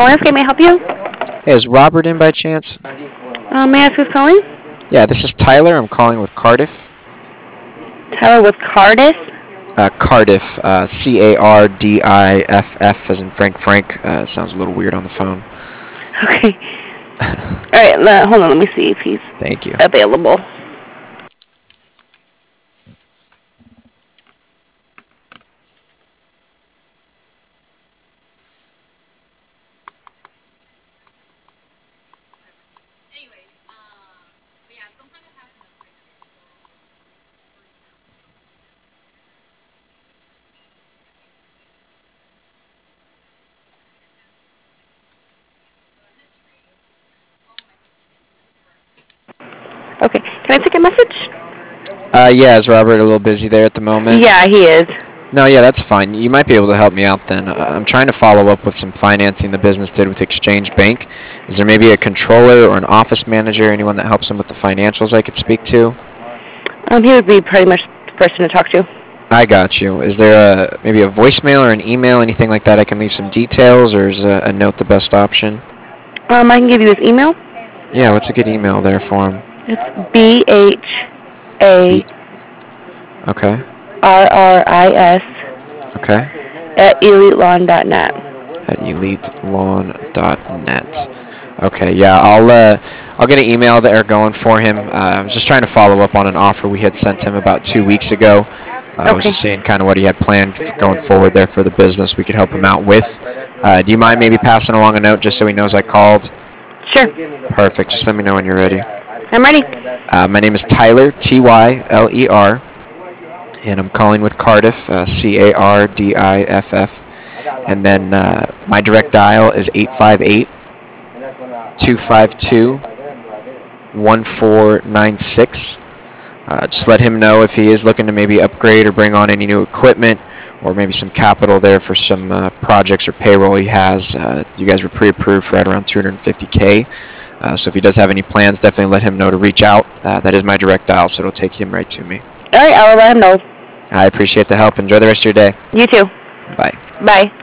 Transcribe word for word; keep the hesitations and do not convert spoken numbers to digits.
Landscape, may I help you? Hey, is Robert in by chance? Uh, may I ask who's calling? Yeah, this is Tyler. I'm calling with Cardiff. Tyler with Cardiff. Uh, Cardiff, uh, C A R D I F F as in Frank Frank. Uh, sounds a little weird on the phone. Okay. All right, uh, hold on. Let me see if he's Thank you. available. Okay. Can I take a message? Uh, yeah, is Robert a little busy there at the moment? Yeah, he is. No, yeah, that's fine. You might be able to help me out then. Uh, I'm trying to follow up with some financing the business did with Exchange Bank. Is there maybe a controller or an office manager, anyone that helps him with the financials I could speak to? Um, he would be pretty much the person to talk to. I got you. Is there a maybe a voicemail or an email, anything like that I can leave some details, or is a, a note the best option? Um, I can give you his email. Yeah, what's a good email there for him? It's B H A B. Okay. R R I S Okay. at elite lawn dot net. At elite lawn dot net. Okay, yeah, I'll uh, I'll get an email there going for him. Uh, I was just trying to follow up on an offer we had sent him about two weeks ago. Uh, I was Okay. just seeing kind of what he had planned for going forward there for the business we could help him out with. Uh, do you mind maybe passing along a note just so he knows I called? Sure. Perfect. Just let me know when you're ready. I'm ready. Uh, my name is Tyler, T Y L E R, and I'm calling with Cardiff, uh, C A R D I F F. And then uh, my direct dial is eight five eight, two five two, one four nine six. Uh, just let him know if he is looking to maybe upgrade or bring on any new equipment or maybe some capital there for some uh, projects or payroll he has. Uh, you guys were pre-approved for right around two hundred fifty K. Uh, so if he does have any plans, definitely let him know to reach out. Uh, that is my direct dial, so it'll take him right to me. All right, I'll let him know. I appreciate the help. Enjoy the rest of your day. You too. Bye. Bye.